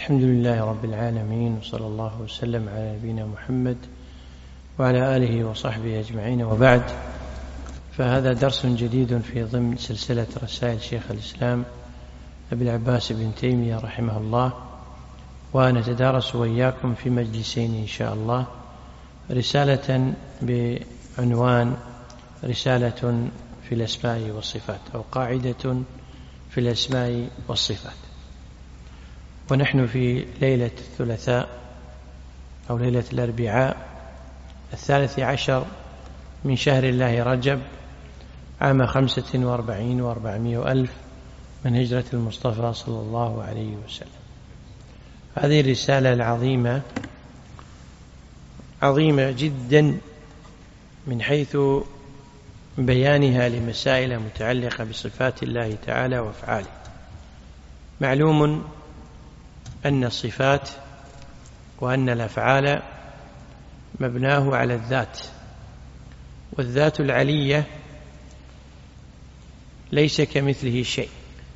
الحمد لله رب العالمين، وصلى الله وسلم على نبينا محمد وعلى آله وصحبه أجمعين، وبعد. فهذا درس جديد في ضمن سلسلة رسائل شيخ الإسلام أبي العباس بن تيمية رحمه الله، ونتدارس وإياكم في مجلسين إن شاء الله رسالة بعنوان رسالة في الأسماء والصفات، أو قاعدة في الأسماء والصفات. ونحن في ليلة الثلاثاء أو ليلة الأربعاء 13 من شهر الله رجب عام 45 و400 ألف من هجرة المصطفى صلى الله عليه وسلم. هذه الرسالة العظيمة عظيمة جدا من حيث بيانها لمسائل متعلقة بصفات الله تعالى وأفعاله. معلوم أن الصفات وأن الأفعال مبناه على الذات، والذات العلية ليس كمثله شيء،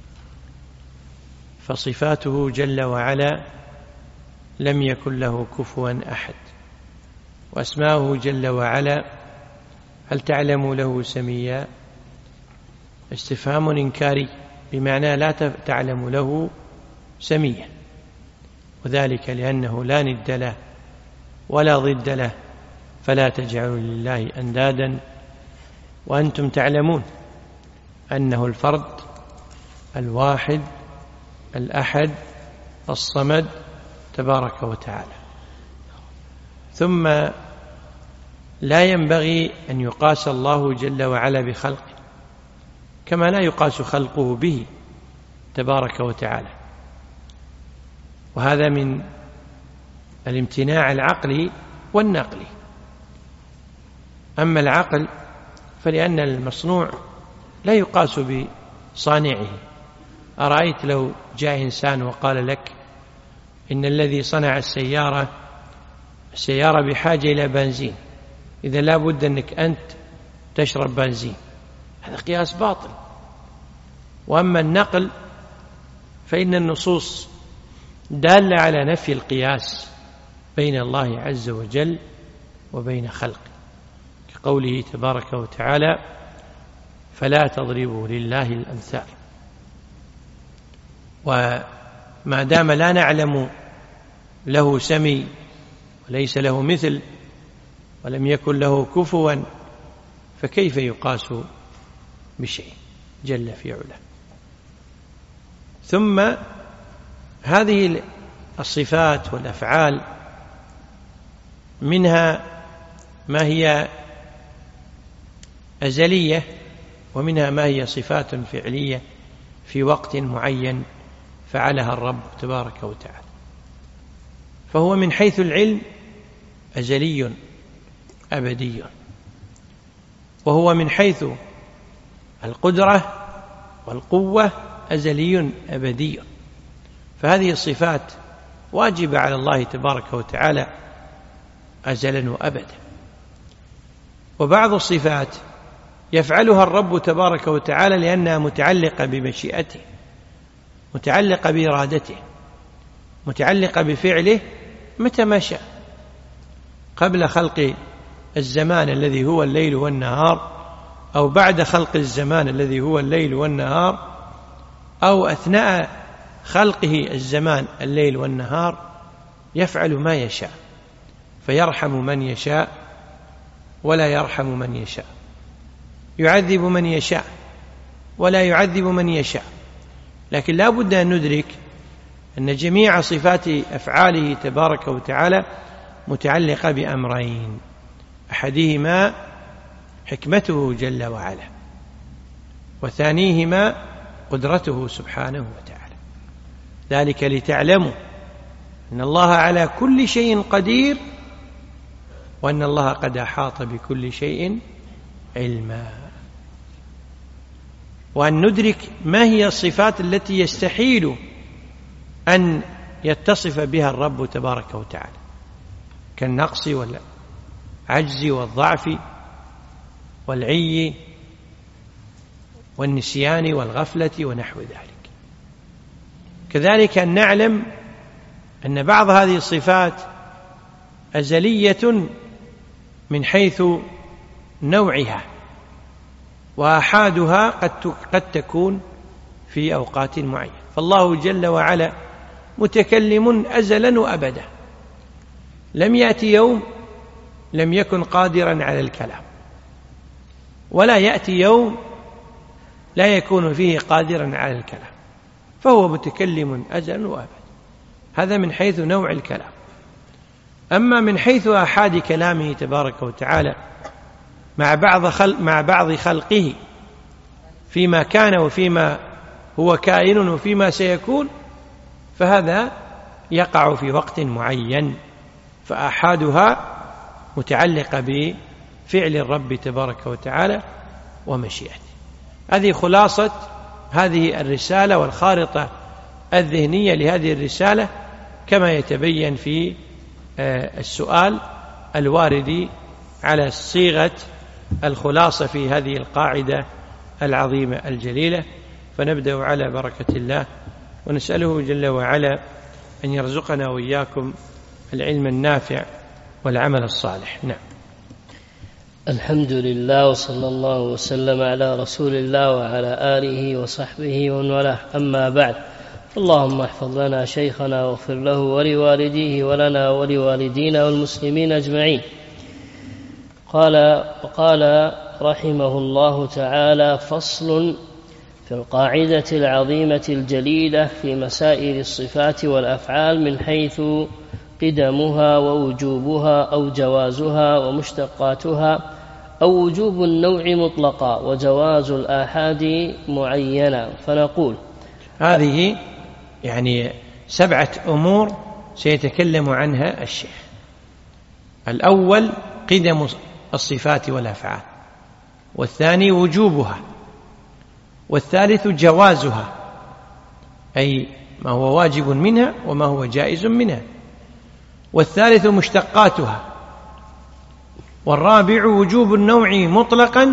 فصفاته جل وعلا لم يكن له كفوا أحد، وأسماؤه جل وعلا هل تعلم له سميا؟ استفهام إنكاري، بمعنى لا تعلم له سميا، وذلك لأنه لا ند له ولا ضد له، فلا تجعلوا لله أندادا وأنتم تعلمون أنه الفرد الواحد الأحد الصمد تبارك وتعالى. ثم لا ينبغي أن يقاس الله جل وعلا بخلقه، كما لا يقاس خلقه به تبارك وتعالى، وهذا من الامتناع العقلي والنقلي. أما العقل فلأن المصنوع لا يقاس بصانعه. أرأيت لو جاء إنسان وقال لك إن الذي صنع السيارة بحاجة إلى بنزين، إذا لا بد أنك أنت تشرب بنزين، هذا قياس باطل. وأما النقل فإن النصوص دالة على نفي القياس بين الله عز وجل وبين خلقه، كقوله تبارك وتعالى فلا تضربوا لله الأمثال. وما دام لا نعلم له سمي وليس له مثل ولم يكن له كفوا، فكيف يقاس بشيء جل في علاه؟ ثم هذه الصفات والأفعال منها ما هي أزلية، ومنها ما هي صفات فعلية في وقت معين فعلها الرب تبارك وتعالى. فهو من حيث العلم أزلي أبدي، وهو من حيث القدرة والقوة أزلي أبدي. فهذه الصفات واجبة على الله تبارك وتعالى أزلا وأبدا. وبعض الصفات يفعلها الرب تبارك وتعالى لأنها متعلقة بمشيئته، متعلقة بإرادته، متعلقة بفعله متى ما شاء، قبل خلق الزمان الذي هو الليل والنهار، أو بعد خلق الزمان الذي هو الليل والنهار، أو أثناء خلقه الزمان الليل والنهار، يفعل ما يشاء، فيرحم من يشاء ولا يرحم من يشاء، يعذب من يشاء ولا يعذب من يشاء. لكن لا بد أن ندرك أن جميع صفات أفعاله تبارك وتعالى متعلقة بأمرين: أحدهما حكمته جل وعلا، وثانيهما قدرته سبحانه وتعالى. ذلك لتعلموا أن الله على كل شيء قدير، وأن الله قد أحاط بكل شيء علما. وأن ندرك ما هي الصفات التي يستحيل أن يتصف بها الرب تبارك وتعالى، كالنقص والعجز والضعف والعي والنسيان والغفلة ونحو ذلك. كذلك أن نعلم أن بعض هذه الصفات أزلية من حيث نوعها، وآحادها قد تكون في أوقات معينة. فالله جل وعلا متكلم أزلا وأبدا، لم يأتي يوم لم يكن قادرا على الكلام، ولا يأتي يوم لا يكون فيه قادرا على الكلام، فهو متكلم أزلا وأبدا. هذا من حيث نوع الكلام. أما من حيث آحاد كلامه تبارك وتعالى مع بعض خلقه فيما كان وفيما هو كائن وفيما سيكون، فهذا يقع في وقت معين، فآحادها متعلقة بفعل الرب تبارك وتعالى ومشيئته. هذه خلاصة هذه الرسالة والخارطة الذهنية لهذه الرسالة كما يتبين في السؤال الوارد على صيغة الخلاصة في هذه القاعدة العظيمة الجليلة. فنبدأ على بركة الله، ونسأله جل وعلا أن يرزقنا وإياكم العلم النافع والعمل الصالح. نعم. الحمد لله، وصلى الله وسلم على رسول الله وعلى آله وصحبه ومن والاه. أما بعد، اللهم احفظ لنا شيخنا واغفر له ولوالديه ولنا ولوالدينا والمسلمين أجمعين. قال رحمه الله تعالى: فصل في القاعدة العظيمة الجليلة في مسائل الصفات والأفعال من حيث قدمها ووجوبها أو جوازها ومشتقاتها، أو وجوب النوع مطلقا وجواز الآحاد معينا. فنقول هذه يعني 7 أمور سيتكلم عنها الشيخ. الأول قدم الصفات والأفعال، والثاني وجوبها، والثالث جوازها أي ما هو واجب منها وما هو جائز منها، والثالث مشتقاتها، والرابع وجوب النوع مطلقا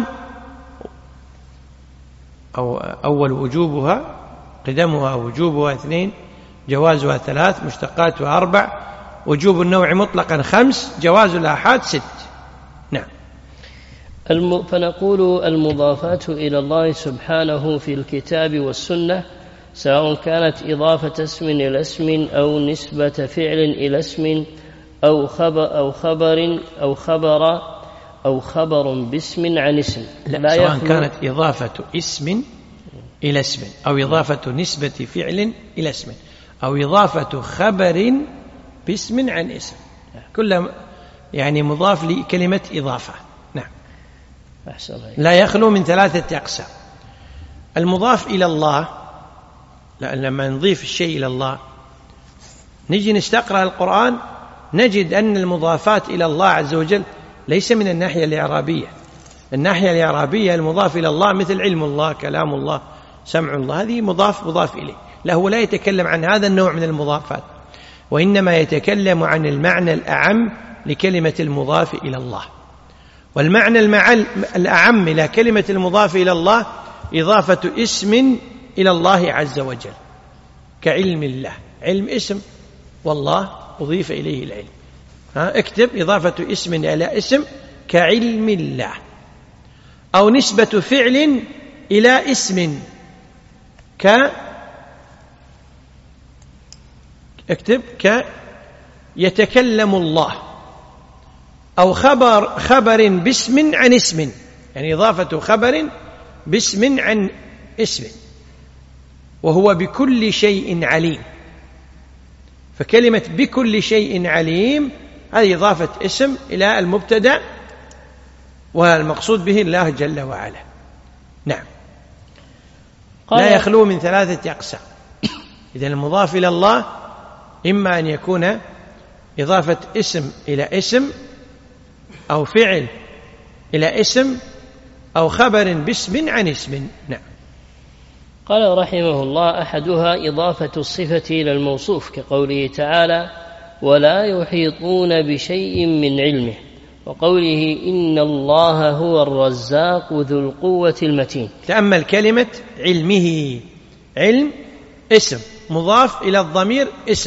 أول وجوبها قدمها وجوبها 2، جوازها 3، مشتقاتها 4، وجوب النوع مطلقا 5، جواز الآحاد 6. نعم. فنقول المضافات إلى الله سبحانه في الكتاب والسنة، سواء كانت إضافة اسم إلى اسم أو نسبة فعل إلى اسم أو خبر باسم عن اسم، لا سواء كانت إضافة اسم إلى اسم أو إضافة نسبة فعل إلى اسم أو إضافة خبر باسم عن اسم، كلها يعني مضاف لكلمة إضافة. نعم. لا يخلو من 3 أقسام. المضاف إلى الله، لما نضيف الشيء إلى الله نجي نستقرأ القرآن نجد أن المضافات إلى الله عز وجل ليس من الناحية الإعرابية. الناحية الإعرابية المضاف إلى الله مثل علم الله، كلام الله، سمع الله، هذه مضاف إليه. لا، هو لا يتكلم عن هذا النوع من المضافات، وإنما يتكلم عن المعنى الأعم لكلمة المضاف إلى الله. والمعنى الأعم إلى كلمة المضاف إلى الله إضافة اسم إلى الله عز وجل، كعلم الله. علم اسم، والله أضيف إليه العلم. اكتب إضافة اسم إلى اسم كعلم الله، أو نسبة فعل إلى اسم اكتب يتكلم الله، أو خبر باسم عن اسم، يعني إضافة خبر باسم عن اسم، وهو بكل شيء عليم. فكلمة بكل شيء عليم هذه إضافة اسم إلى المبتدأ، والمقصود به الله جل وعلا. نعم. لا يخلو من 3 أقسام. إذن المضاف إلى الله إما أن يكون إضافة اسم إلى اسم، أو فعل إلى اسم، أو خبر باسم عن اسم. نعم. قال رحمه الله: أحدها إضافة الصفة إلى الموصوف، كقوله تعالى: ولا يحيطون بشيء من علمه، وقوله: إن الله هو الرزاق ذو القوة المتين. تأمل كلمة علمه. علم اسم مضاف إلى الضمير اسم،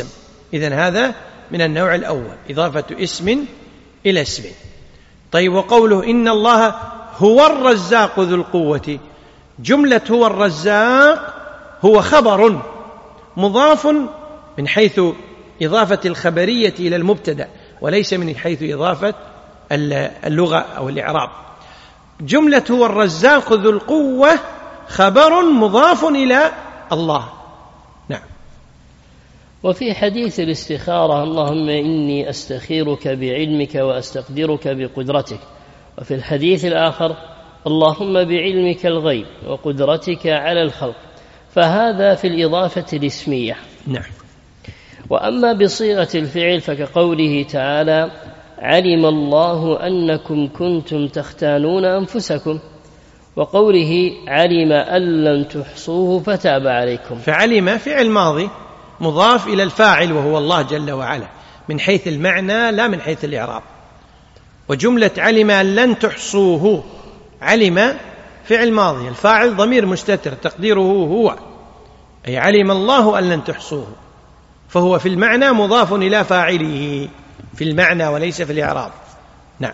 إذن هذا من النوع الأول، إضافة اسم إلى اسم. طيب، وقوله إن الله هو الرزاق ذو القوة، جملة هو الرزاق هو خبر مضاف من حيث إضافة الخبرية إلى المبتدأ، وليس من حيث إضافة اللغة أو الإعراب. جملة هو الرزاق ذو القوة خبر مضاف إلى الله. نعم. وفي حديث الاستخارة اللهم إني أستخيرك بعلمك وأستقدرك بقدرتك، وفي الحديث الآخر اللهم بعلمك الغيب وقدرتك على الخلق، فهذا في الإضافة الاسمية. نعم. وأما بصيغة الفعل فكقوله تعالى علم الله أنكم كنتم تختانون أنفسكم، وقوله علم أن لن تحصوه فتاب عليكم. فعلم فعل ماضي مضاف إلى الفاعل وهو الله جل وعلا من حيث المعنى لا من حيث الإعراب. وجملة علم أن لن تحصوه، علم فعل ماضي الفاعل ضمير مستتر تقديره هو، أي علم الله أن لن تحصوه، فهو في المعنى مضاف إلى فاعله في المعنى وليس في الإعراب. نعم.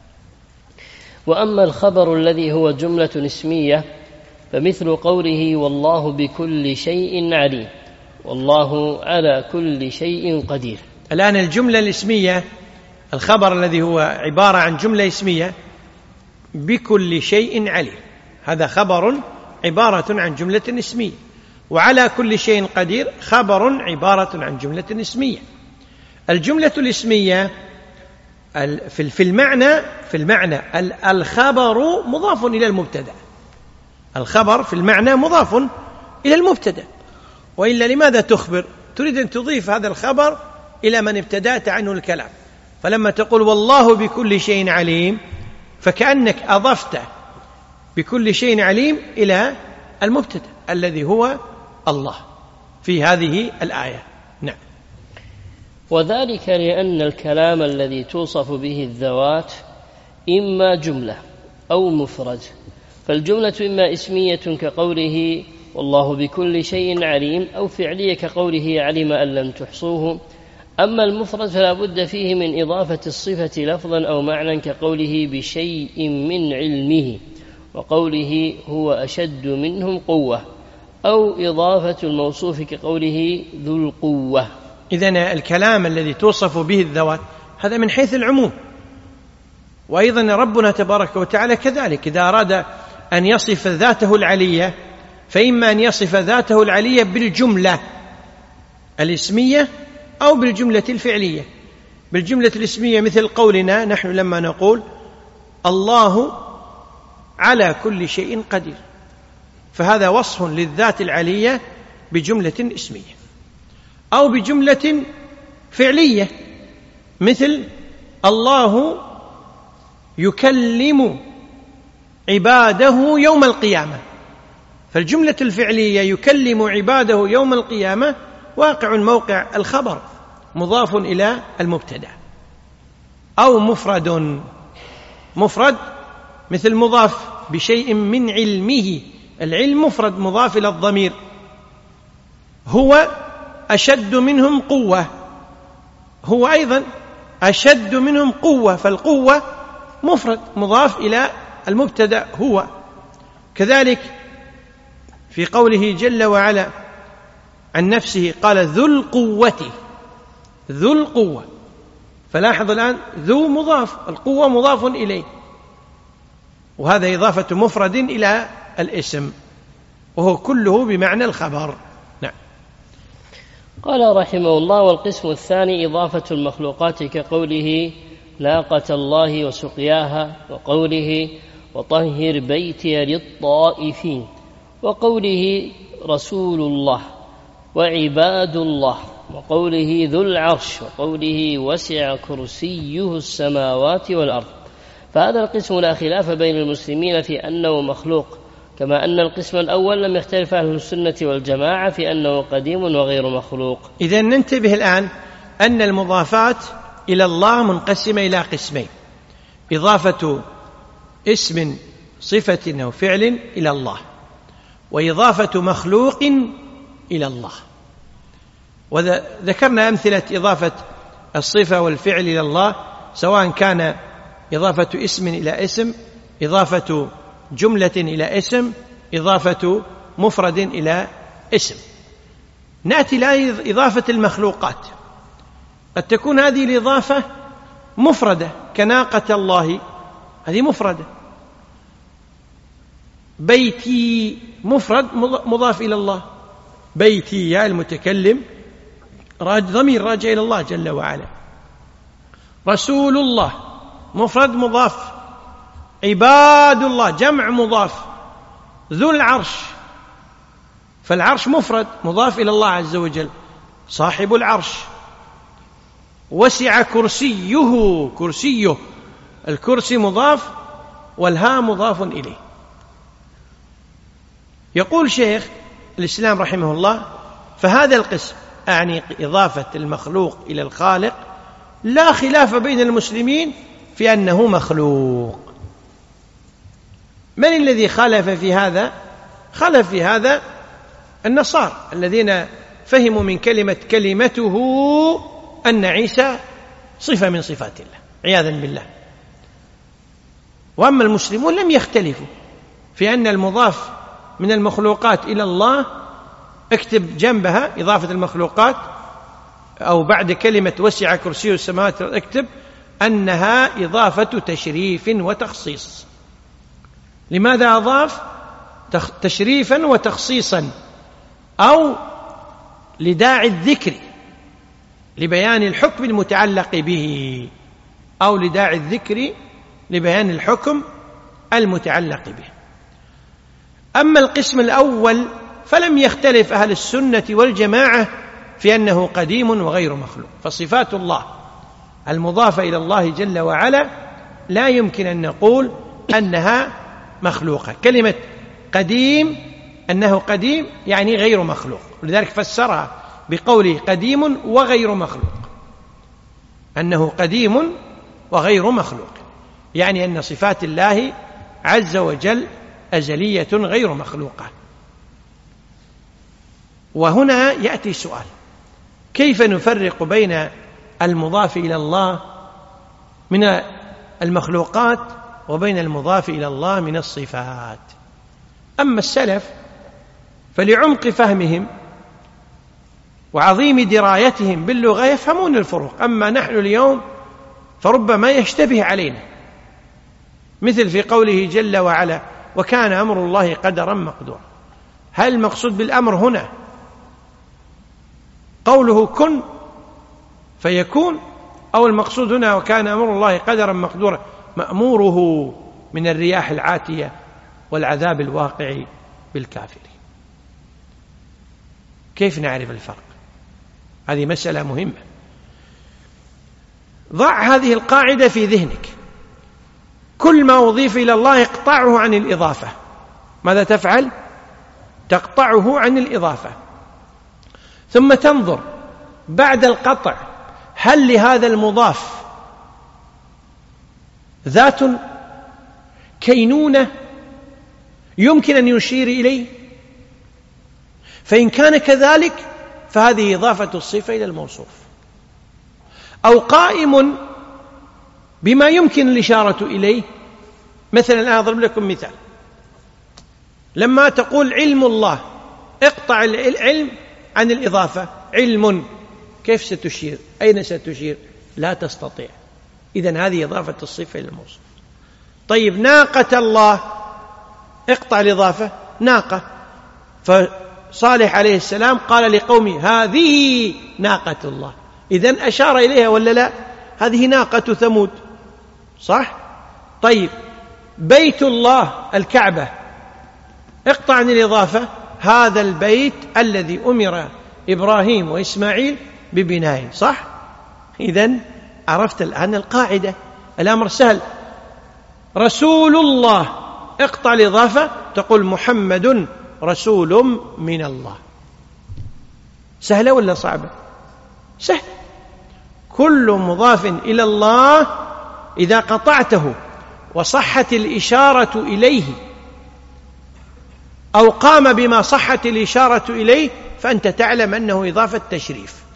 وأما الخبر الذي هو جملة اسمية فمثل قوله والله بكل شيء عليم، والله على كل شيء قدير. الآن الجملة الاسمية، الخبر الذي هو عبارة عن جملة اسمية بكل شيء عليم، هذا خبر عبارة عن جملة اسمية. وعلى كل شيء قدير خبر عبارة عن جملة اسمية. الجملة الاسمية في المعنى الخبر مضاف إلى المبتدأ، الخبر في المعنى مضاف إلى المبتدأ، وإلا لماذا تخبر؟ تريد أن تضيف هذا الخبر إلى من ابتدأت عنه الكلام، فلما تقول والله بكل شيء عليم فكأنك أضفت بكل شيء عليم إلى المبتدأ الذي هو الله في هذه الآية. نعم. وذلك لأن الكلام الذي توصف به الذوات إما جملة أو مفرد، فالجملة إما اسمية كقوله والله بكل شيء عليم، أو فعلية كقوله علم أن لم تحصوه. أما المفرد فلا بد فيه من إضافة الصفة لفظا أو معنى كقوله بشيء من علمه، وقوله هو أشد منهم قوة، أو إضافة الموصوف كقوله ذو القوة. إذن الكلام الذي توصف به الذوات هذا من حيث العموم، وأيضا ربنا تبارك وتعالى كذلك إذا أراد أن يصف ذاته العلية فإما أن يصف ذاته العلية بالجملة الاسمية أو بالجملة الفعلية. بالجملة الاسمية مثل قولنا نحن لما نقول الله على كل شيء قدير، فهذا وصف للذات العلية بجملة اسمية. أو بجملة فعلية مثل الله يكلم عباده يوم القيامة، فالجملة الفعلية يكلم عباده يوم القيامة واقع موقع الخبر مضاف إلى المبتدأ. أو مفرد مثل مضاف بشيء من علمه، العلم مفرد مضاف إلى الضمير. هو أشد منهم قوة، هو أيضا أشد منهم قوة، فالقوة مفرد مضاف إلى المبتدأ هو. كذلك في قوله جل وعلا عن نفسه قال ذو القوة، ذو القوة، فلاحظ الآن ذو مضاف، القوة مضاف إليه، وهذا إضافة مفرد إلى الاسم، وهو كله بمعنى الخبر. نعم. قال رحمه الله والقسم الثاني إضافة المخلوقات كقوله ناقة الله وسقياها، وقوله وطهر بيتي للطائفين، وقوله رسول الله وعباد الله، وقوله ذو العرش، وقوله وسع كرسيه السماوات والأرض. فهذا القسم لا خلاف بين المسلمين في أنه مخلوق، كما أن القسم الأول لم يختلف أهل السنة والجماعة في أنه قديم وغير مخلوق. إذن ننتبه الآن أن المضافات إلى الله منقسمة إلى قسمين: إضافة اسم صفة أو فعل إلى الله، وإضافة مخلوق إلى الله. وذكرنا أمثلة إضافة الصفة والفعل إلى الله، سواء كان إضافة اسم إلى اسم، إضافة جملة إلى اسم، إضافة مفرد إلى اسم. نأتي إلى إضافة المخلوقات. قد تكون هذه الإضافة مفردة كناقة الله، هذه مفردة. بيتي مفرد مضاف إلى الله، بيتي يا المتكلم ضمير راجع إلى الله جل وعلا. رسول الله مفرد مضاف، عباد الله جمع مضاف، ذو العرش، فالعرش مفرد مضاف إلى الله عز وجل، صاحب العرش. وسع كرسيه، كرسيه، الكرسي مضاف والهاء مضاف إليه. يقول شيخ الإسلام رحمه الله: فهذا القسم، أعني إضافة المخلوق إلى الخالق، لا خلاف بين المسلمين في أنه مخلوق. من الذي خالف في هذا؟ خالف في هذا النصارى الذين فهموا من كلمته أن عيسى صفة من صفات الله عياذا بالله. وأما المسلمون لم يختلفوا في أن المضاف من المخلوقات إلى الله، اكتب جنبها إضافة المخلوقات أو بعد كلمة وسع كرسيه السماوات، اكتب أنها إضافة تشريف وتخصيص. لماذا أضاف؟ تشريفا وتخصيصا، أو لداعي الذكر لبيان الحكم المتعلق به، أو لداعي الذكر لبيان الحكم المتعلق به. أما القسم الأول فلم يختلف أهل السنة والجماعة في أنه قديم وغير مخلوق، فصفات الله المضافة إلى الله جل وعلا لا يمكن أن نقول أنها مخلوقة. كلمة قديم، أنه قديم يعني غير مخلوق، ولذلك فسرها بقوله قديم وغير مخلوق، أنه قديم وغير مخلوق، يعني أن صفات الله عز وجل أزلية غير مخلوقة. وهنا يأتي سؤال: كيف نفرق بين المضاف إلى الله من المخلوقات وبين المضاف إلى الله من الصفات؟ أما السلف فلعمق فهمهم وعظيم درايتهم باللغة يفهمون الفروق، أما نحن اليوم فربما يشتبه علينا، مثل في قوله جل وعلا: وكان أمر الله قدرا مقدورا. هل المقصود بالأمر هنا قوله كن فيكون، أو المقصود هنا وكان أمر الله قدرا مقدورا مأموره من الرياح العاتية والعذاب الواقع بالكافرين؟ كيف نعرف الفرق؟ هذه مسألة مهمة. ضع هذه القاعدة في ذهنك: كل ما أضيف إلى الله اقطعه عن الإضافة. ماذا تفعل؟ تقطعه عن الإضافة، ثم تنظر بعد القطع هل لهذا المضاف ذات كينونة يمكن أن يشير إليه، فإن كان كذلك فهذه إضافة الصفة إلى الموصوف، أو قائم بما يمكن الإشارة إليه. مثلا أنا أضرب لكم مثال: لما تقول علم الله اقطع العلم عن الإضافة، علم، كيف ستشير؟ أين ستشير؟ لا تستطيع. إذن هذه إضافة الصفة إلى الموصوف. طيب ناقة الله اقطع الإضافة، ناقة، فصالح عليه السلام قال لقومه هذه ناقة الله، إذن أشار إليها ولا لا؟ هذه ناقة ثمود، صح؟ طيب بيت الله الكعبة اقطع عن الإضافة، هذا البيت الذي أمر إبراهيم وإسماعيل ببنائه، صح؟ إذن عرفت الآن القاعدة، الأمر سهل. رسول الله اقطع الإضافة، تقول محمد رسول من الله. سهلة ولا صعبة؟ سهل. كل مضاف إلى الله إذا قطعته وصحت الإشارة إليه أو قام بما صحت الإشارة إليه فأنت تعلم أنه إضافة تشريف.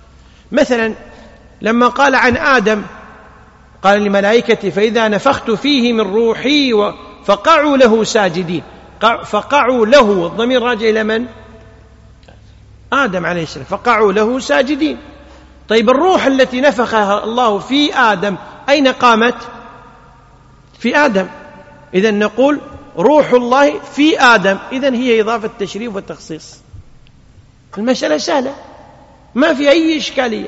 مثلا لما قال عن آدم قال للملائكة فإذا نفخت فيه من روحي فقعوا له ساجدين. فقعوا له، الضمير راجع إلى من؟ آدم عليه السلام. فقعوا له ساجدين. طيب الروح التي نفخها الله في آدم أين قامت؟ في آدم. إذن نقول روح الله في آدم، إذن هي إضافة تشريف والتخصيص. المسألة سهلة ما في أي إشكالية.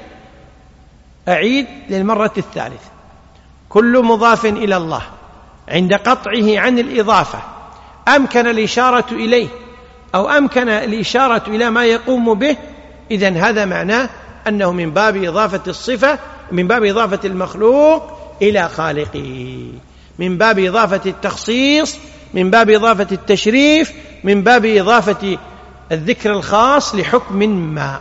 أعيد للمرة الثالثة: كل مضاف إلى الله عند قطعه عن الإضافة أمكن الإشارة إليه أو أمكن الإشارة إلى ما يقوم به، إذن هذا معناه أنه من باب إضافة الصفة، من باب إضافة المخلوق إلى خالقه، من باب إضافة التخصيص، من باب إضافة التشريف، من باب إضافة الذكر الخاص لحكم ما.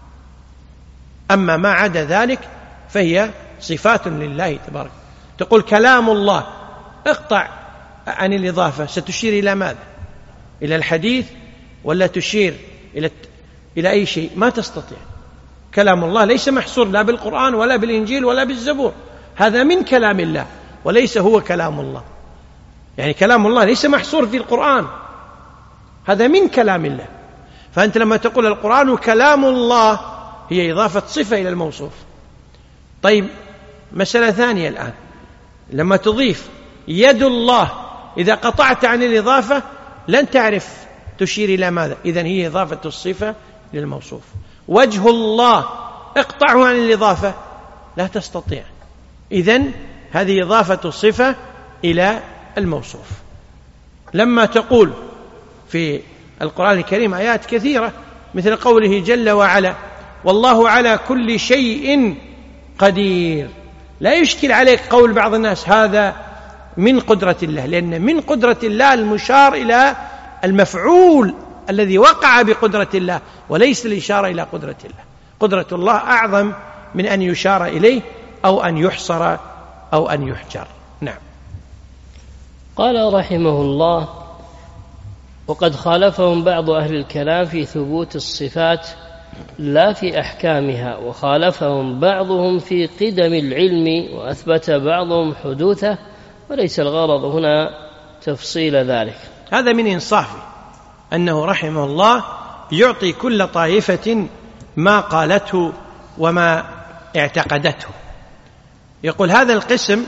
أما ما عدا ذلك فهي صفات لله تبارك. تقول كلام الله، اقطع عن الإضافة، ستشير إلى ماذا؟ إلى الحديث ولا تشير إلى أي شيء؟ ما تستطيع. كلام الله ليس محصور لا بالقرآن ولا بالإنجيل ولا بالزبور، هذا من كلام الله وليس هو كلام الله. يعني كلام الله ليس محصور في القرآن، هذا من كلام الله. فأنت لما تقول القرآن كلام الله هي إضافة صفة إلى الموصوف. طيب مسألة ثانية الآن، لما تضيف يد الله إذا قطعت عن الإضافة لن تعرف تشير إلى ماذا، إذن هي إضافة الصفة للموصوف. وجه الله اقطعه عن الإضافة لا تستطيع، إذن هذه إضافة الصفة إلى الموصوف. لما تقول في القرآن الكريم آيات كثيرة مثل قوله جل وعلا والله على كل شيء قدير، لا يشكل عليك قول بعض الناس هذا من قدرة الله، لأن من قدرة الله المشار إلى المفعول الذي وقع بقدرة الله وليس الإشارة إلى قدرة الله. قدرة الله أعظم من أن يشار إليه أو أن يحصر أو أن يحجر. نعم. قال رحمه الله: وقد خالفهم بعض أهل الكلام في ثبوت الصفات لا في أحكامها، وخالفهم بعضهم في قدم العلم، وأثبت بعضهم حدوثه، وليس الغرض هنا تفصيل ذلك. هذا من إنصافه أنه رحمه الله يعطي كل طائفة ما قالته وما اعتقدته. يقول هذا القسم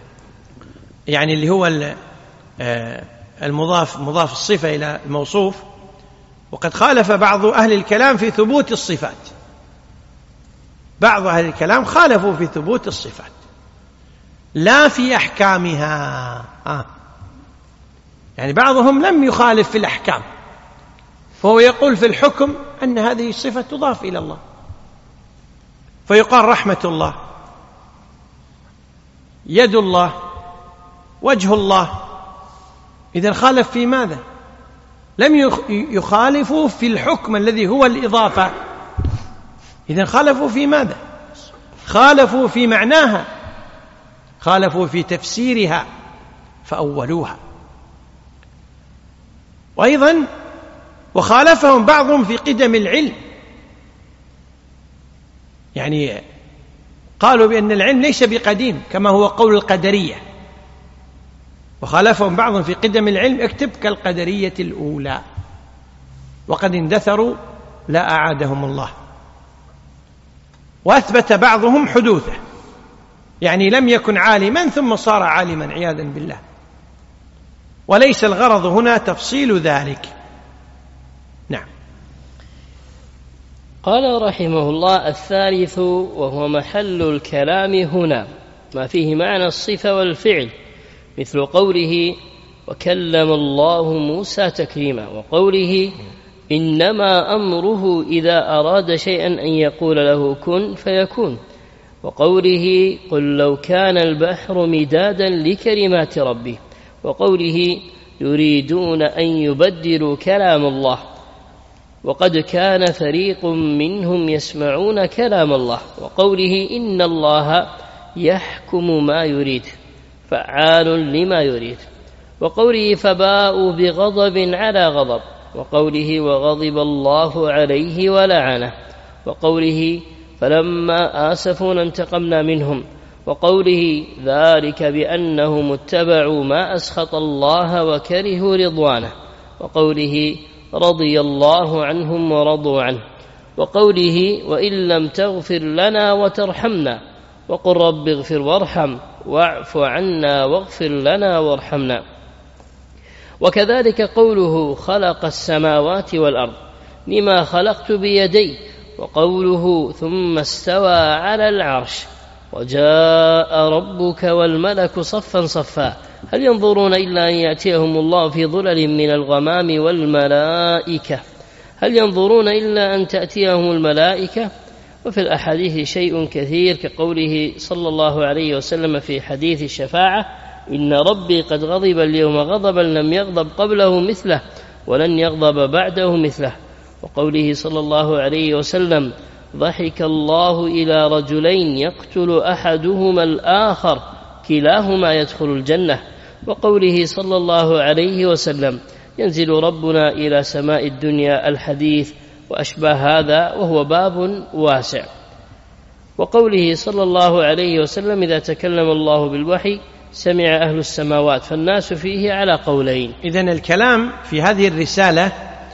يعني اللي هو مضاف الصفة إلى الموصوف، وقد خالف بعض أهل الكلام في ثبوت الصفات. بعض أهل الكلام خالفوا في ثبوت الصفات لا في أحكامها. يعني بعضهم لم يخالف في الأحكام، فهو يقول في الحكم أن هذه الصفة تضاف إلى الله، فيقال رحمة الله، يد الله، وجه الله. إذن خالف في ماذا؟ لم يخالفوا في الحكم الذي هو الإضافة. إذن خالفوا في ماذا؟ خالفوا في معناها، خالفوا في تفسيرها فأولوها. وأيضا وخالفهم بعضهم في قدم العلم، يعني قالوا بأن العلم ليس بقديم كما هو قول القدرية، وخالفهم بعضهم في قدم العلم، اكتب كالقدرية الأولى، وقد اندثروا لا أعادهم الله. وأثبت بعضهم حدوثه، يعني لم يكن عالما ثم صار عالما عياذا بالله، وليس الغرض هنا تفصيل ذلك. نعم. قال رحمه الله: الثالث وهو محل الكلام هنا ما فيه معنى الصفة والفعل، مثل قوله وكلم الله موسى تكليما، وقوله إنما أمره إذا أراد شيئا أن يقول له كن فيكون، وقوله قل لو كان البحر مدادا لكلمات ربي، وقوله يريدون أن يبدلوا كلام الله، وقد كان فريق منهم يسمعون كلام الله، وقوله إن الله يحكم ما يريد فعال لما يريد، وقوله فباءوا بغضب على غضب، وقوله وغضب الله عليه ولعنه، وقوله فلما آسفونا انتقمنا منهم، وقوله ذلك بأنهم اتبعوا ما أسخط الله وكرهوا رضوانه، وقوله رضي الله عنهم ورضوا عنه، وقوله وإن لم تغفر لنا وترحمنا وقل رب اغفر وارحم واعف عنا واغفر لنا وارحمنا. وكذلك قوله خلق السماوات والأرض لما خلقت بيدي، وقوله ثم استوى على العرش وجاء ربك والملك صفا صفا هل ينظرون إلا أن يأتيهم الله في ظلل من الغمام والملائكة، هل ينظرون إلا أن تأتيهم الملائكة. وفي الأحاديث شيء كثير كقوله صلى الله عليه وسلم في حديث الشفاعة إن ربي قد غضب اليوم غضبا لم يغضب قبله مثله ولن يغضب بعده مثله، وقوله صلى الله عليه وسلم ضحك الله إلى رجلين يقتل أحدهما الآخر كلاهما يدخل الجنة، وقوله صلى الله عليه وسلم ينزل ربنا إلى سماء الدنيا الحديث وأشباه هذا، وهو باب واسع. وقوله صلى الله عليه وسلم إذا تكلم الله بالوحي سمع أهل السماوات، فالناس فيه على قولين. إذن الكلام في هذه الرسالة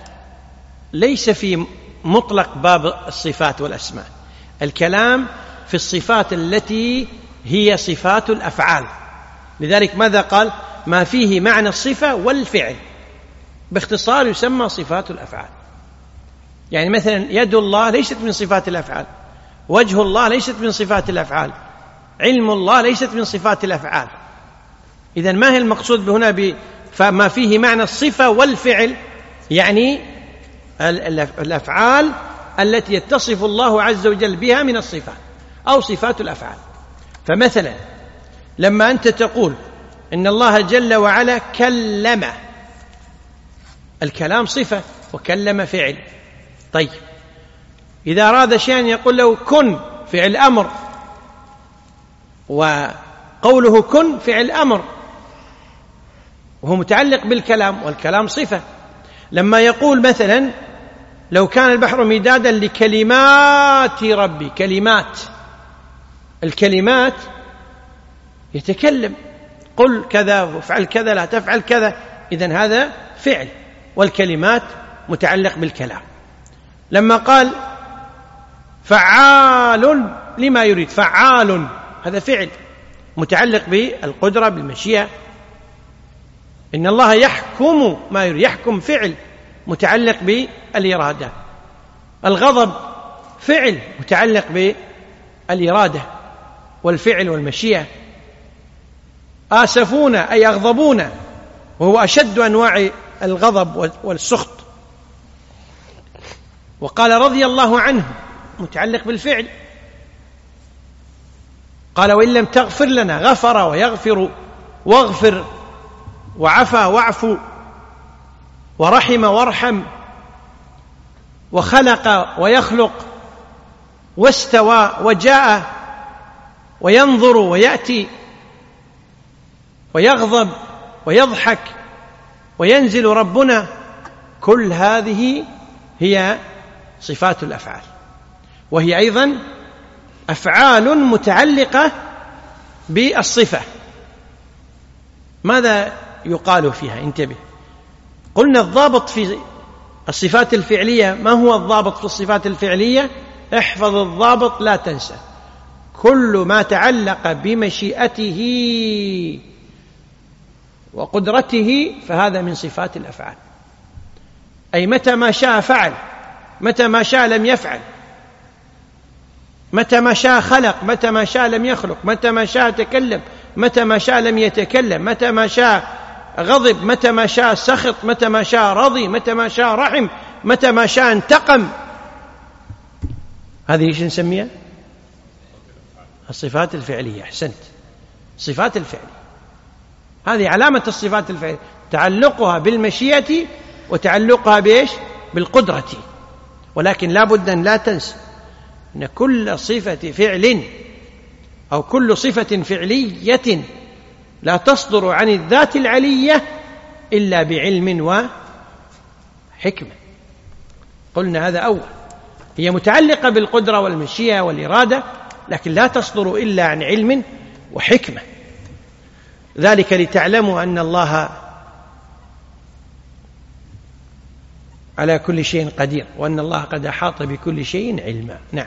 ليس في مطلق باب الصفات والأسماء، الكلام في الصفات التي هي صفات الأفعال. لذلك ماذا قال؟ ما فيه معنى الصفة والفعل، باختصار يسمى صفات الأفعال. يعني مثلا يد الله ليست من صفات الأفعال، وجه الله ليست من صفات الأفعال، علم الله ليست من صفات الأفعال. إذن ما هي المقصود هنا فما فيه معنى الصفة والفعل؟ يعني الأفعال التي يتصف الله عز وجل بها من الصفات أو صفات الأفعال. فمثلا لما أنت تقول إن الله جل وعلا كلم، الكلام صفة وكلم فعل. طيب إذا أراد شيئا يقول له كن فعل أمر، وقوله كن فعل أمر وهو متعلق بالكلام، والكلام صفة. لما يقول مثلا لو كان البحر مدادا لكلمات ربي، كلمات، الكلمات يتكلم، قل كذا وافعل كذا لا تفعل كذا، إذن هذا فعل، والكلمات متعلق بالكلام. لما قال فعال لما يريد، فعال هذا فعل متعلق بالقدرة بالمشيئة. إن الله يحكم ما يريد، يحكم فعل متعلق بالإرادة. الغضب فعل متعلق بالإرادة والفعل والمشيئة. آسفون أي أغضبون، وهو أشد أنواع الغضب والسخط. وقال رضي الله عنه متعلق بالفعل. قال وإن لم تغفر لنا، غفر ويغفر، واغفر وعفى واعفو، ورحم وارحم، وخلق ويخلق، واستوى وجاء، وينظر ويأتي، ويغضب ويضحك، وينزل ربنا. كل هذه هي صفات الأفعال، وهي أيضا أفعال متعلقة بالصفة. ماذا يقال فيها؟ انتبه، قلنا الضابط في الصفات الفعلية. ما هو الضابط في الصفات الفعلية؟ احفظ الضابط لا تنسى. كل ما تعلق بمشيئته وقدرته فهذا من صفات الأفعال، أي متى ما شاء فعل، متى ما شاء لم يفعل، متى ما شاء خلق، متى ما شاء لم يخلق، متى ما شاء تكلم، متى ما شاء لم يتكلم، متى ما شاء غضب، متى ما شاء سخط، متى ما شاء رضي، متى ما شاء رحم، متى ما شاء انتقم. هذه ايش نسميها؟ الصفات الفعلية. أحسنت، صفات الفعل، هذه علامة الصفات الفعلية، تعلقها بالمشيئة وتعلقها بإيش؟ بالقدرة. ولكن لا بد أن لا تنسى أن كل صفة فعل أو كل صفة فعلية لا تصدر عن الذات العلية إلا بعلم وحكمة. قلنا هذا أول. هي متعلقة بالقدرة والمشيئة والإرادة، لكن لا تصدر إلا عن علم وحكمة. ذلك لتعلموا أن الله على كل شيء قدير، وأن الله قد أحاط بكل شيء علما. نعم.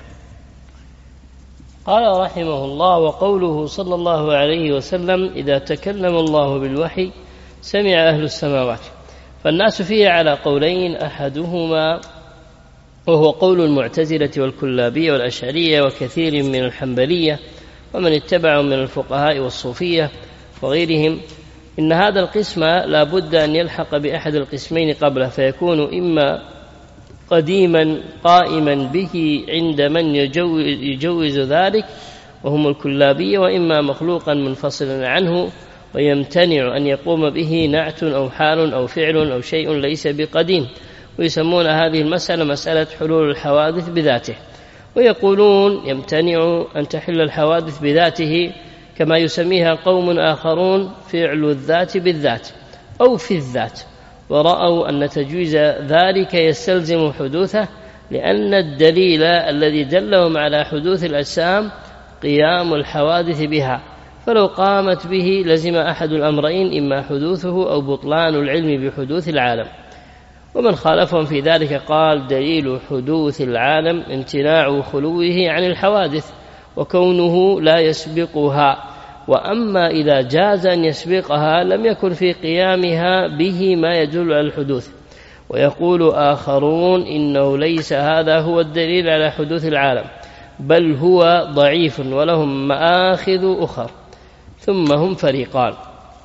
قال رحمه الله: وقوله صلى الله عليه وسلم: إذا تكلم الله بالوحي سمع أهل السماوات. فالناس فيه على قولين، أحدهما وهو قول المعتزلة والكلابية والأشعرية وكثير من الحنبلية ومن اتبعهم من الفقهاء والصوفية وغيرهم، إن هذا القسم لا بد أن يلحق بأحد القسمين قبله، فيكون إما قديما قائما به عند من يجوز ذلك وهم الكلابية، وإما مخلوقا منفصلا عنه ويمتنع أن يقوم به نعت أو حال أو فعل أو شيء ليس بقديم. ويسمون هذه المسألة مسألة حلول الحوادث بذاته، ويقولون يمتنع أن تحل الحوادث بذاته كما يسميها قوم آخرون فعل الذات بالذات أو في الذات، ورأوا أن تجويز ذلك يستلزم حدوثه، لأن الدليل الذي دلهم على حدوث الأجسام قيام الحوادث بها، فلو قامت به لزم أحد الأمرين، إما حدوثه أو بطلان العلم بحدوث العالم. ومن خالفهم في ذلك قال: دليل حدوث العالم امتناع خلوه عن الحوادث وكونه لا يسبقها، وأما إذا جاز أن يسبقها لم يكن في قيامها به ما يدل على الحدوث. ويقول آخرون إنه ليس هذا هو الدليل على حدوث العالم، بل هو ضعيف ولهم مآخذ أخر. ثم هم فريقان: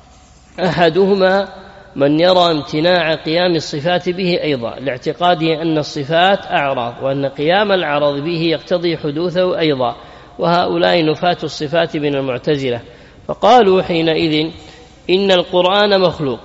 أحدهما من يرى امتناع قيام الصفات به أيضا لاعتقاده أن الصفات أعراض، وأن قيام العرض به يقتضي حدوثه أيضا، وهؤلاء نفاة الصفات من المعتزلة، فقالوا حينئذ إن القرآن مخلوق،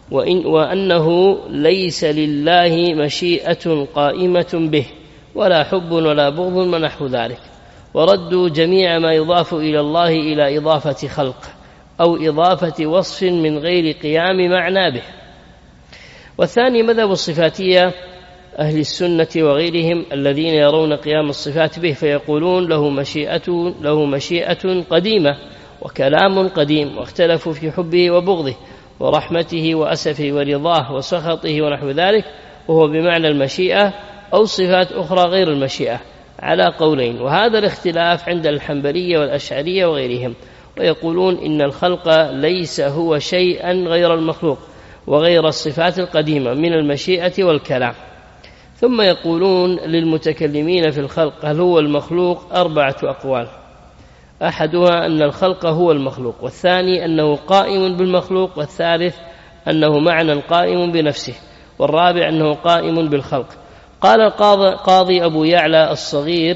وأنه ليس لله مشيئة قائمة به ولا حب ولا بغض ونحو ذلك، وردوا جميع ما يضاف إلى الله إلى إضافة خلق أو إضافة وصف من غير قيام معنى به. والثاني مذهب الصفاتية أهل السنة وغيرهم الذين يرون قيام الصفات به، فيقولون له مشيئة قديمة وكلام قديم، واختلفوا في حبه وبغضه ورحمته وأسفه ورضاه وسخطه ونحو ذلك، وهو بمعنى المشيئة أو صفات أخرى غير المشيئة على قولين. وهذا الاختلاف عند الحنبلية والأشعرية وغيرهم، ويقولون إن الخلق ليس هو شيئا غير المخلوق وغير الصفات القديمة من المشيئة والكلام. ثم يقولون للمتكلمين في الخلق هل هو المخلوق 4 أقوال: أحدها أن الخلق هو المخلوق، والثاني أنه قائم بالمخلوق، والثالث أنه معنى قائم بنفسه، والرابع أنه قائم بالخلق. قال القاضي أبو يعلى الصغير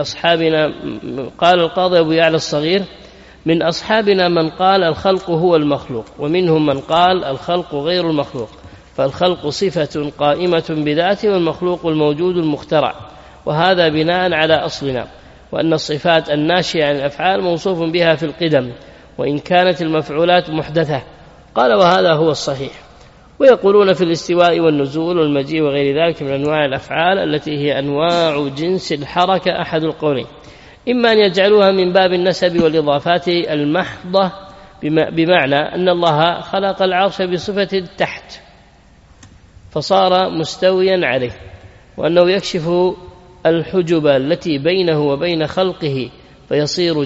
من أصحابنا من قال الخلق هو المخلوق، ومنهم من قال الخلق غير المخلوق، فالخلق صفة قائمة بذاته، والمخلوق الموجود المخترع، وهذا بناء على أصلنا، وأن الصفات الناشئة عن الأفعال موصوف بها في القدم وإن كانت المفعولات محدثة. قال وهذا هو الصحيح. ويقولون في الاستواء والنزول والمجيء وغير ذلك من أنواع الأفعال التي هي أنواع جنس الحركة أحد القولين: إما أن يجعلوها من باب النسب والإضافات المحضة، بمعنى أن الله خلق العرش بصفة التحت فصار مستويا عليه، وأنه يكشف الحجب التي بينه وبين خلقه فيصير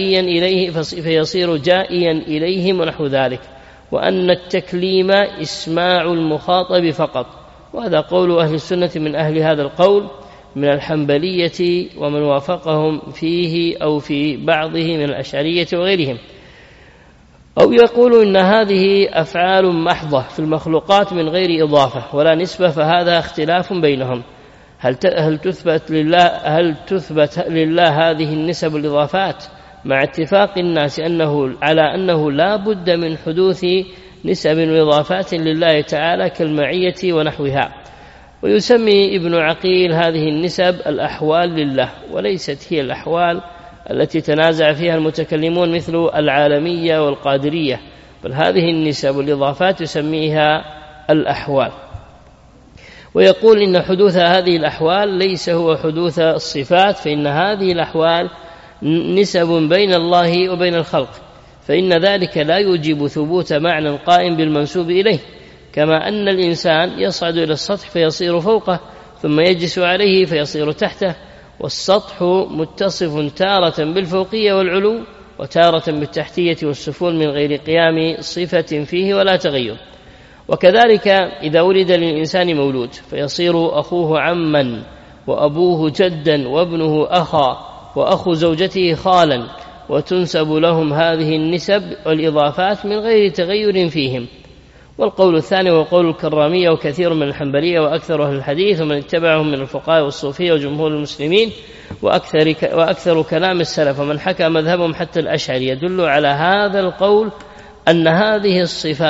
جائيا إليهم ونحو ذلك، وأن التكليم إسماع المخاطب فقط. وهذا قول أهل السنة من أهل هذا القول من الحنبلية ومن وافقهم فيه أو في بعضه من الأشعرية وغيرهم. أو يقول إن هذه أفعال محضة في المخلوقات من غير إضافة ولا نسبة، فهذا اختلاف بينهم. هل تثبت لله هذه النسب والإضافات، مع اتفاق الناس على أنه لا بد من حدوث نسب وإضافات لله تعالى كالمعية ونحوها. ويسمي ابن عقيل هذه النسب الأحوال لله، وليست هي الأحوال التي تنازع فيها المتكلمون مثل العالمية والقادرية، بل هذه النسب والإضافات يسميها الأحوال. ويقول إن حدوث هذه الأحوال ليس هو حدوث الصفات، فإن هذه الأحوال نسب بين الله وبين الخلق، فإن ذلك لا يوجب ثبوت معنى قائم بالمنسوب إليه، كما أن الإنسان يصعد إلى السطح فيصير فوقه، ثم يجلس عليه فيصير تحته، والسطح متصف تارة بالفوقية والعلو وتارة بالتحتية والسفول من غير قيام صفة فيه ولا تغير. وكذلك إذا ولد للإنسان مولود فيصير أخوه عما وأبوه جدا وابنه أخا وأخو زوجته خالا، وتنسب لهم هذه النسب والإضافات من غير تغير فيهم. والقول الثاني هو قول الكرامية وكثير من الحنبلية وأكثر أهل الحديث ومن اتبعهم من الفقهاء والصوفية وجمهور المسلمين وأكثر كلام السلف ومن حكى مذهبهم حتى الأشعري، يدل على هذا القول أن هذه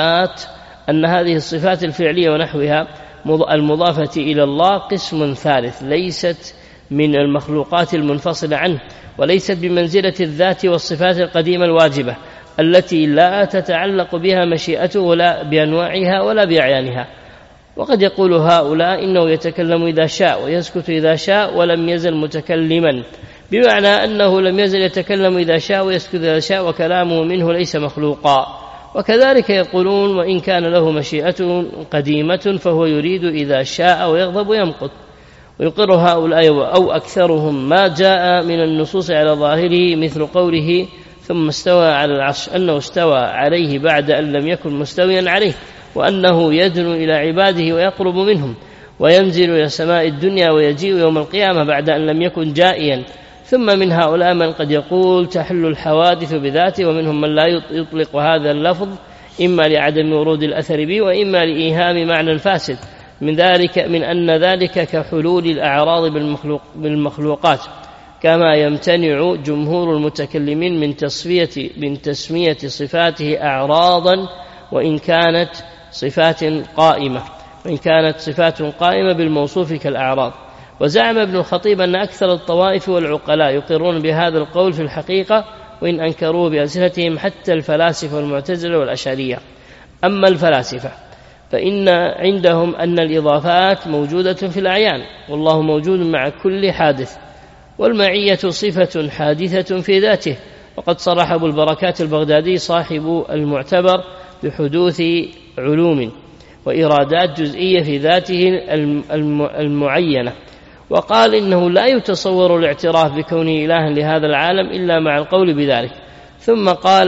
الصفات الفعلية ونحوها المضافة إلى الله قسم ثالث، ليست من المخلوقات المنفصلة عنه، وليست بمنزلة الذات والصفات القديمة الواجبة التي لا تتعلق بها مشيئته ولا بأنواعها ولا بأعيانها. وقد يقول هؤلاء إنه يتكلم إذا شاء ويسكت إذا شاء ولم يزل متكلما، بمعنى أنه لم يزل يتكلم إذا شاء ويسكت إذا شاء وكلامه منه ليس مخلوقا. وكذلك يقولون وإن كان له مشيئة قديمة فهو يريد إذا شاء ويغضب ويمقت. ويقر هؤلاء أو أكثرهم ما جاء من النصوص على ظاهره مثل قوله ثم استوى على العرش، أنه استوى عليه بعد أن لم يكن مستويا عليه، وأنه يدنو إلى عباده ويقرب منهم، وينزل إلى سماء الدنيا ويجيء يوم القيامة بعد أن لم يكن جائيا. ثم من هؤلاء من قد يقول تحل الحوادث بذاته، ومنهم من لا يطلق هذا اللفظ إما لعدم ورود الأثر به وإما لإيهام معنى فاسد من أن ذلك كحلول الأعراض بالمخلوقات، كما يمتنع جمهور المتكلمين من تسمية صفاته أعراضا وإن كانت صفات قائمة بالموصوف كالأعراض. وزعم ابن الخطيب أن أكثر الطوائف والعقلاء يقرون بهذا القول في الحقيقة وإن أنكروه بألسنتهم، حتى الفلاسفة والمعتزلة والأشعرية. أما الفلاسفة فإن عندهم أن الإضافات موجودة في الأعيان، والله موجود مع كل حادث، والمعية صفة حادثة في ذاته. وقد صرح أبو البركات البغدادي صاحب المعتبر بحدوث علوم وإرادات جزئية في ذاته المعينة، وقال إنه لا يتصور الاعتراف بكونه إلها لهذا العالم إلا مع القول بذلك. ثم قال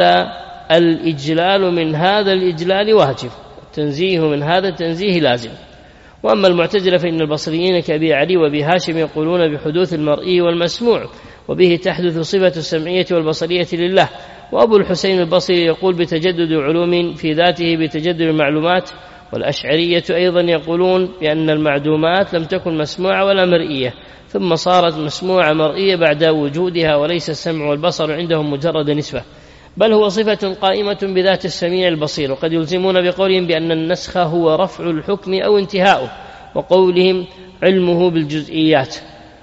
الإجلال من هذا الإجلال واجب، التنزيه من هذا التنزيه لازم. وأما المعتزلة فإن البصريين كأبي علي وأبي هاشم يقولون بحدوث المرئي والمسموع، وبه تحدث صفة السمعية والبصرية لله. وأبو الحسين البصري يقول بتجدد علوم في ذاته بتجدد المعلومات. والأشعرية أيضا يقولون بأن المعدومات لم تكن مسموعة ولا مرئية، ثم صارت مسموعة مرئية بعد وجودها، وليس السمع والبصر عندهم مجرد نسبة، بل هو صفة قائمة بذات السميع البصير. وقد يلزمون بقولهم بأن النسخ هو رفع الحكم أو انتهاؤه، وقولهم علمه بالجزئيات،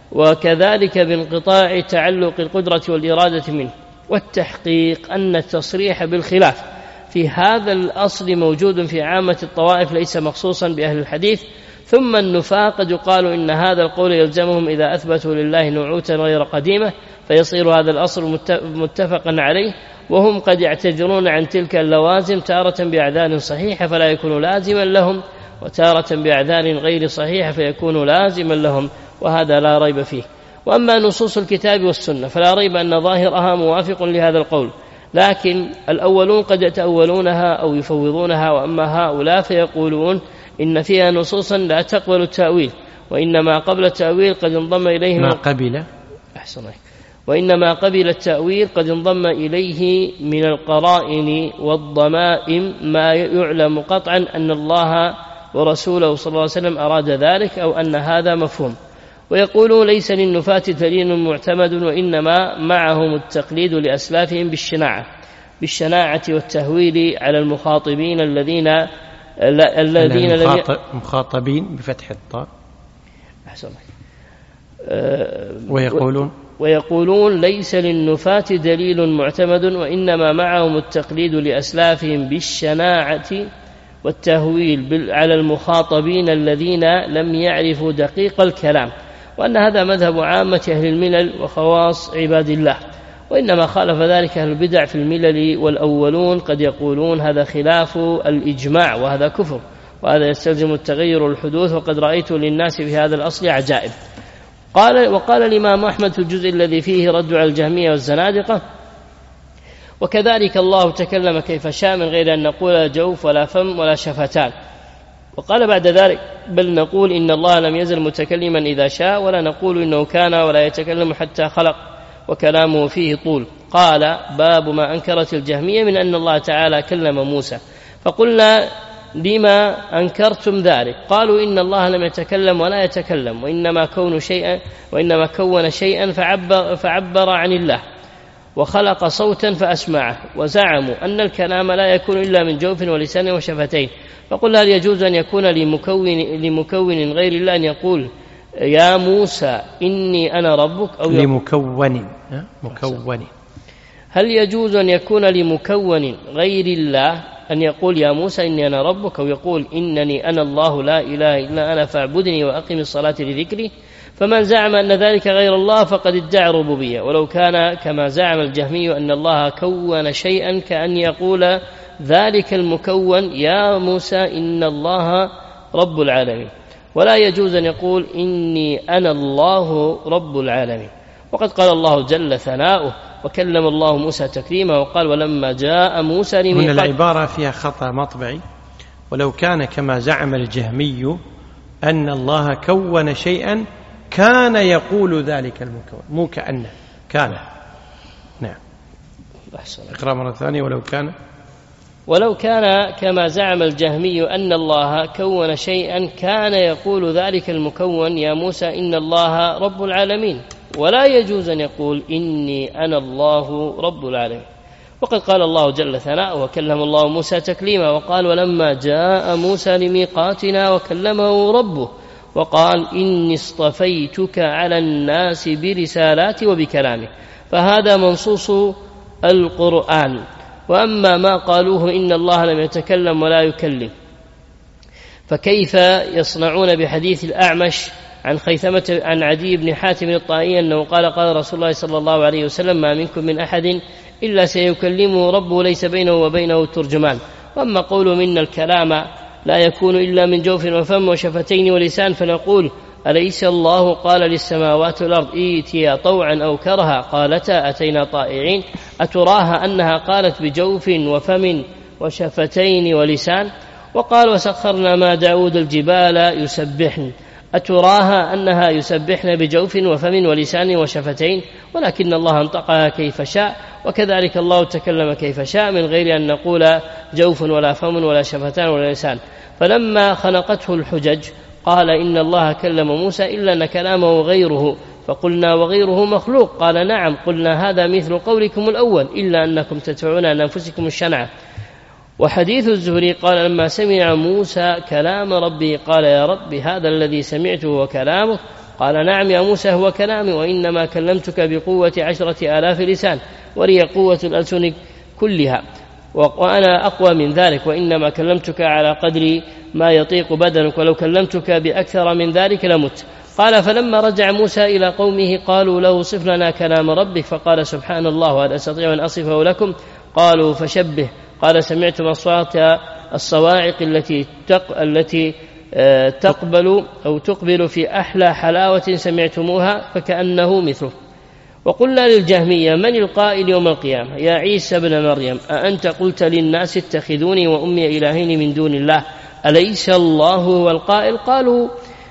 وكذلك بانقطاع تعلق القدرة والإرادة منه. والتحقيق أن التصريح بالخلاف في هذا الأصل موجود في عامة الطوائف، ليس مخصوصا بأهل الحديث. ثم النفاة قد يقال إن هذا القول يلزمهم إذا أثبتوا لله نعوتا غير قديمة، فيصير هذا الأصل متفقا عليه، وهم قد يعتذرون عن تلك اللوازم تارة بأعذار صحيحة فلا يكون لازما لهم، وتارة بأعذار غير صحيحة فيكون لازما لهم، وهذا لا ريب فيه. وأما نصوص الكتاب والسنة فلا ريب أن ظاهرها موافق لهذا القول، لكن الأولون قد يتأولونها أو يفوضونها، وأما هؤلاء فيقولون إن فيها نصوصا لا تقبل التأويل، وإنما قبل التأويل قد انضم إليه وإنما قبل التأويل قد انضم إليه من القرائن والضمائم ما يعلم قطعا أن الله ورسوله صلى الله عليه وسلم أراد ذلك، أو أن هذا مفهوم. ويقولون ليس للنفاة دليل معتمد، وإنما معهم التقليد لأسلافهم بالشناعة والتهويل على المخاطبين الذين مخاطبين بفتح الطاء. ويقولون ليس للنفاة دليل معتمد، وإنما معهم التقليد لأسلافهم بالشناعة والتهويل على المخاطبين الذين لم يعرفوا دقيق الكلام، وأن هذا مذهب عامة أهل الملل وخواص عباد الله، وإنما خالف ذلك أهل البدع في الملل، والأولون قد يقولون هذا خلاف الإجماع وهذا كفر، وهذا يستلزم التغير والحدوث، وقد رأيت للناس في هذا الأصل عجائب. وقال الإمام أحمد في الجزء الذي فيه رد على الجهمية والزنادقة: وكذلك الله تكلم كيف شاء من غير أن نقول جوف ولا فم ولا شفتان. وقال بعد ذلك: بل نقول إن الله لم يزل متكلما إذا شاء، ولا نقول إنه كان ولا يتكلم حتى خلق، وكلامه فيه طول. قال: باب ما أنكرت الجهمية من أن الله تعالى كلم موسى. فقلنا: لما أنكرتم ذلك؟ قالوا: إن الله لم يتكلم ولا يتكلم، وإنما كون شيئا فعبر عن الله، وخلق صوتا فأسمعه، وزعموا أن الكلام لا يكون إلا من جوف ولسان وشفتين. فقل: هل يجوز أن يكون لمكون غير الله أن يقول يا موسى إني أنا ربك، أو لمكون هل يجوز أن يكون لمكون غير الله أن يقول يا موسى إني أنا ربك، أو يقول إنني أنا الله لا إله إلا أنا فاعبدني وأقم الصلاة لذكري؟ فمن زعم أن ذلك غير الله فقد ادعى الربوبية، ولو كان كما زعم الجهمي أن الله كون شيئا كأن يقول ذلك المكون يا موسى إن الله رب العالمين، ولا يجوز أن يقول إني أنا الله رب العالمين. وقد قال الله جل ثناؤه: وكلم الله موسى تكليما، وقال: ولما جاء موسى لميقاتنا. هنا العبارة فيها خطأ مطبعي: ولو كان كما زعم الجهمي أن الله كون شيئا كان يقول ذلك المكون، مو كأنه كان. نعم. اقرأ مرة ثانية: ولو كان كما زعم الجهمي أن الله كون شيئا كان يقول ذلك المكون يا موسى إن الله رب العالمين، ولا يجوز أن يقول إني أنا الله رب العالمين. وقد قال الله جل ثناؤه: وكلم الله موسى تكليما، وقال: ولما جاء موسى لميقاتنا وكلمه ربه وقال إني اصطفيتك على الناس برسالاتي وبكلامي. فهذا منصوص القرآن. وأما ما قالوه إن الله لم يتكلم ولا يكلم، فكيف يصنعون بحديث الأعمش عن خيثمة عن عدي بن حاتم الطائي أنه قال: قال رسول الله صلى الله عليه وسلم: ما منكم من أحد إلا سيكلمه ربه ليس بينه وبينه ترجمان. وأما قول منا الكلام لا يكون إلا من جوف وفم وشفتين ولسان، فنقول: أليس الله قال للسماوات والأرض ائتيا طوعا أو كرها قالتا أتينا طائعين؟ أتراها أنها قالت بجوف وفم وشفتين ولسان؟ وقال: وسخرنا مع داود الجبال يسبحن، أتراها أنها يسبحن بجوف وفم ولسان وشفتين؟ ولكن الله انطقها كيف شاء، وكذلك الله تكلم كيف شاء من غير أن نقول جوف ولا فم ولا شفتان ولا لسان. فلما خنقته الحجج قال: إن الله كلم موسى إلا أن كلامه غيره، فقلنا: وغيره مخلوق؟ قال: نعم. قلنا: هذا مثل قولكم الأول، إلا أنكم تدفعون عن أنفسكم الشنعة. وحديث الزهري قال: لما سمع موسى كلام ربه قال: يا رب هذا الذي سمعته وكلامه؟ قال: نعم يا موسى هو كلامي، وإنما كلمتك بقوة 10,000 لسان، ولي قوة الألسن كلها، وأنا أقوى من ذلك، وإنما كلمتك على قدر ما يطيق بدنك، ولو كلمتك بأكثر من ذلك لمت. قال: فلما رجع موسى إلى قومه قالوا له: صف لنا كلام ربك. فقال: سبحان الله، هل أستطيع أن أصفه لكم؟ قالوا: فشبه. قال: سمعتم أصوات الصواعق التي تقبل أو تقبل في أحلى حلاوة سمعتموها فكأنه مثله. وقلنا للجهمية: من القائل يوم القيامة يا عيسى ابن مريم أأنت قلت للناس اتخذوني وأمي إلهين من دون الله؟ أليس الله هو القائل؟ قالوا: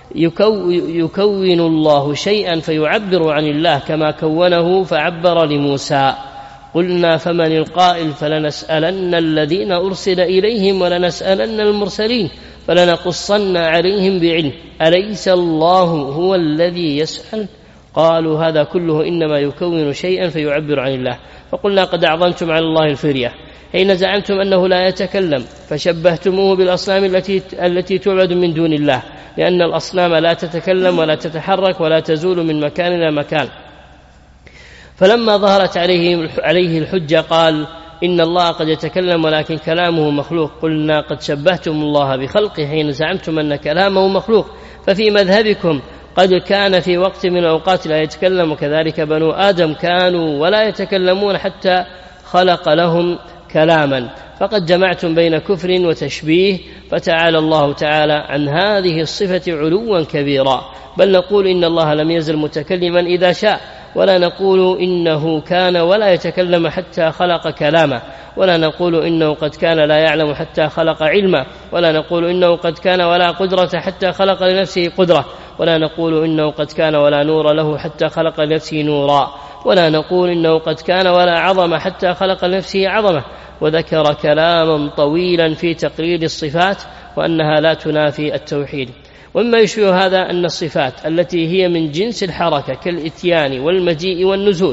يكون الله شيئا فيعبر عن الله كما كونه فعبر لموسى. قلنا: فمن القائل؟ فلنسألن الذين أرسل إليهم ولنسألن المرسلين فلنقصن عليهم بعلم، أليس الله هو الذي يسأل؟ قالوا: هذا كله إنما يكون شيئا فيعبر عن الله. فقلنا: قد أعظمتم على الله الفرية حين زعمتم أنه لا يتكلم، فشبهتموه بالأصنام التي تعبد من دون الله، لأن الأصنام لا تتكلم ولا تتحرك ولا تزول من مكان إلى مكان. فلما ظهرت عليه الحجة قال: إن الله قد يتكلم ولكن كلامه مخلوق، قلنا قد شبهتم الله بخلقه حين زعمتم أن كلامه مخلوق. ففي مذهبكم قد كان في وقت من الأوقات لا يتكلم، وكذلك بنو آدم كانوا ولا يتكلمون حتى خلق لهم كلاما، فقد جمعتم بين كفر وتشبيه، فتعالى الله تعالى عن هذه الصفة علوا كبيرا. بل نقول إن الله لم يزل متكلما إذا شاء، ولا نقول إنه كان ولا يتكلم حتى خلق كلاما، ولا نقول إنه قد كان لا يعلم حتى خلق علما، ولا نقول إنه قد كان ولا قدرة حتى خلق لنفسه قدرة، ولا نقول إنه قد كان ولا نور له حتى خلق لنفسه نورا، ولا نقول إنه قد كان ولا عظمة حتى خلق لنفسه عظمة. وذكر كلاما طويلا في تقرير الصفات وأنها لا تنافي التوحيد. ومما يشبه هذا أن الصفات التي هي من جنس الحركة كالإتيان والمجيء والنزول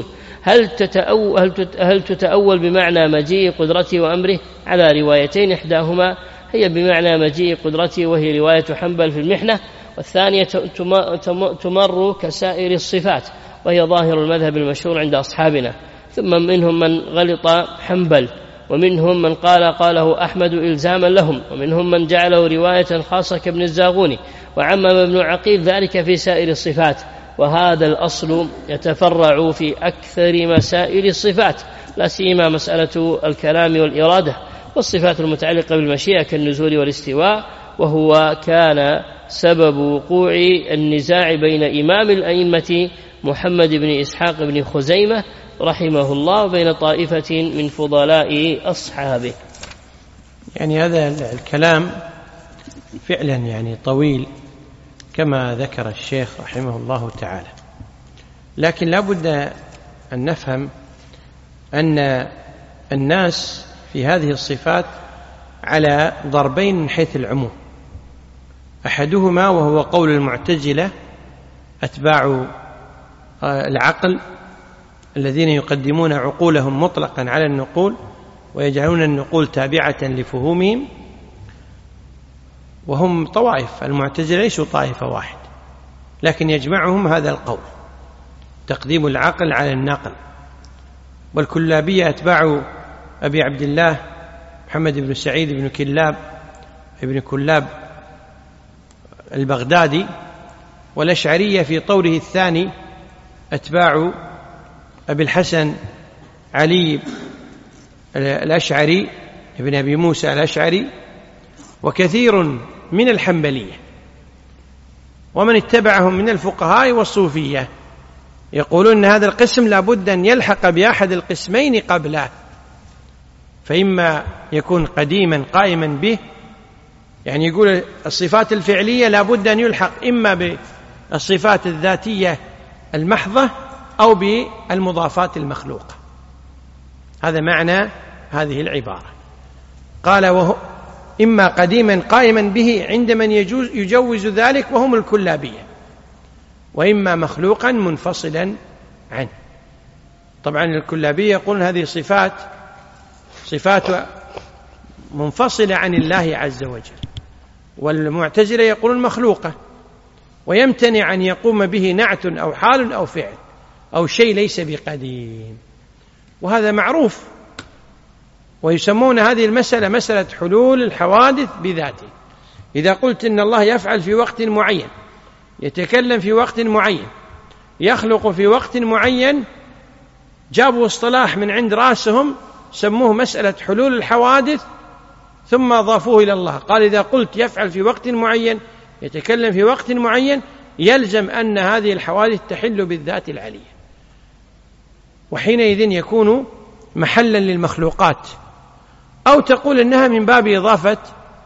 هل تتأول بمعنى مجيء قدرته وأمره على روايتين، إحداهما هي بمعنى مجيء قدرته وهي رواية حنبل في المحنة، والثانية تمر كسائر الصفات وهي ظاهر المذهب المشهور عند أصحابنا. ثم منهم من غلط حنبل، ومنهم من قاله أحمد إلزاما لهم، ومنهم من جعله رواية خاصة كابن الزاغوني، وعمم ابن عقيل ذلك في سائر الصفات. وهذا الأصل يتفرع في أكثر مسائل الصفات، لا سيما مسألة الكلام والإرادة والصفات المتعلقة بالمشيئة كالنزول والاستواء، وهو كان سبب وقوع النزاع بين إمام الأئمة محمد بن إسحاق بن خزيمة رحمه الله بين طائفة من فضلاء أصحابه. يعني هذا الكلام فعلا يعني طويل كما ذكر الشيخ رحمه الله تعالى، لكن لا بد أن نفهم أن الناس في هذه الصفات على ضربين من حيث العموم. أحدهما وهو قول المعتزلة أتباع العقل الذين يقدمون عقولهم مطلقا على النقول ويجعلون النقول تابعة لفهومهم، وهم طوائف. المعتزلة ليسوا طائفة واحد، لكن يجمعهم هذا القول تقديم العقل على النقل. والكلابية أتباع أبي عبد الله محمد بن سعيد بن كلاب البغدادي. والأشعرية في طوره الثاني أتباع أبي الحسن علي الأشعري ابن أبي موسى الأشعري، وكثير من الحنبلية ومن اتبعهم من الفقهاء والصوفية يقولون أن هذا القسم لا بد أن يلحق بأحد القسمين قبله، فإما يكون قديما قائما به، يعني يقول الصفات الفعلية لا بد أن يلحق إما بالصفات الذاتية المحضة أو بالمضافات المخلوقة. هذا معنى هذه العبارة. قال وهو إما قديما قائما به عند من يجوز ذلك وهم الكلابية، وإما مخلوقا منفصلا عنه. طبعا الكلابية يقولون هذه صفات منفصلة عن الله عز وجل، والمعتزلة يقولون مخلوقة، ويمتنع أن يقوم به نعت أو حال أو فعل أو شيء ليس بقديم، وهذا معروف. ويسمون هذه المسألة مسألة حلول الحوادث بذاته. إذا قلت إن الله يفعل في وقت معين، يتكلم في وقت معين، يخلق في وقت معين، جابوا اصطلاح من عند رأسهم سموه مسألة حلول الحوادث ثم أضافوه إلى الله. قال إذا قلت يفعل في وقت معين، يتكلم في وقت معين، يلزم أن هذه الحوادث تحل بالذات العلية، وحينئذ يكون محلا للمخلوقات. أو تقول إنها من باب إضافة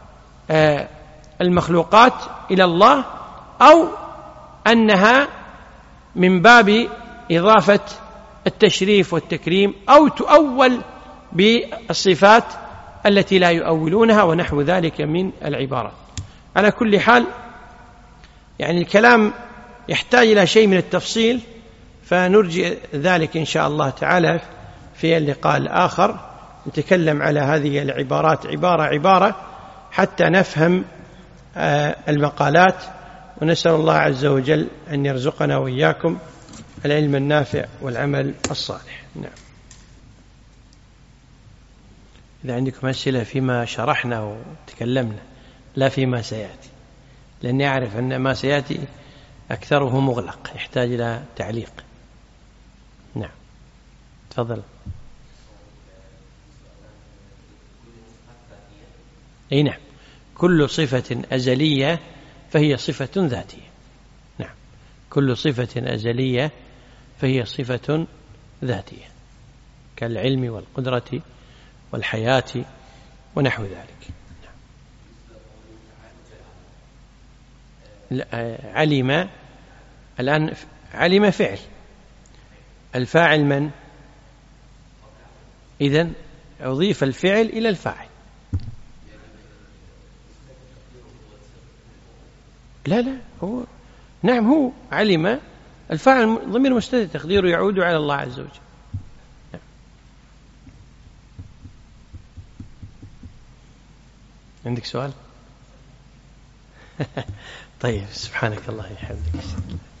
المخلوقات إلى الله، أو أنها من باب إضافة التشريف والتكريم، أو تؤول بالصفات التي لا يؤولونها ونحو ذلك من العبارات. على كل حال يعني الكلام يحتاج إلى شيء من التفصيل، فنرجع ذلك إن شاء الله تعالى في اللقاء الآخر، نتكلم على هذه العبارات عبارة حتى نفهم المقالات. ونسأل الله عز وجل أن يرزقنا وإياكم العلم النافع والعمل الصالح. نعم. إذا عندكم أسئلة فيما شرحنا وتكلمنا لا فيما سيأتي، لأني أعرف أن ما سيأتي أكثره مغلق يحتاج إلى تعليق. نعم تفضل. أي نعم، كل صفة أزلية فهي صفة ذاتية. نعم، كل صفة أزلية فهي صفة ذاتية كالعلم والقدرة والحياة ونحو ذلك. علم، الآن علم فعل، الفاعل من؟ إذن أضيف الفعل إلى الفاعل. لا هو نعم هو علم، الفاعل ضمير مستتر تقديره يعود على الله عز وجل. نعم. عندك سؤال؟ طيب سبحانك الله وبحمدك.